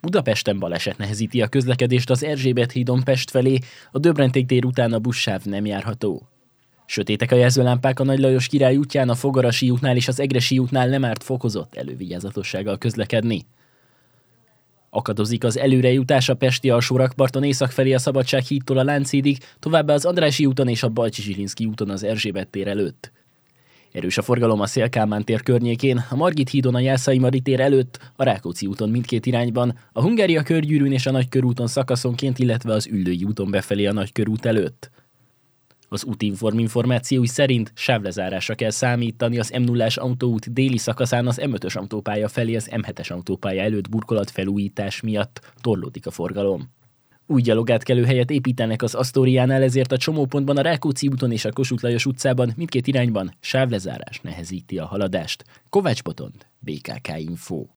Budapesten baleset nehezíti a közlekedést az Erzsébet hídon Pest felé, a Döbrenték tér után a buszsáv nem járható. Sötétek a jelzőlámpák a Nagy Lajos Király útján, a Fogarasi útnál és az Egressy útnál nem árt fokozott elővigyázatossággal közlekedni. Akadozik az előrejutás a pesti alsórakparton észak felé a Szabadság hídtól a Lánchídig, továbbá az Andrássy úton és a Bajcsy-Zsilinszky úton az Erzsébet tér előtt. Erős a forgalom a Széll-Kálmán tér környékén, a Margit hídon a Jászai Mari tér előtt, a Rákóczi úton mindkét irányban, a Hungária körgyűrűn és a Nagykörúton szakaszonként, illetve az Üllői úton befelé a Nagykörút előtt. Az Útinform információi szerint sávlezárásra kell számítani az M0-ás autóút déli szakaszán az M5-ös autópálya felé az M7-es autópálya előtt burkolatfelújítás miatt torlódik a forgalom. Új gyalogátkelőhelyet építenek az Asztóriánál, ezért a csomópontban a Rákóczi úton és a Kossuth Lajos utcában mindkét irányban sávlezárás nehezíti a haladást. Kovács Botond, BKK Info.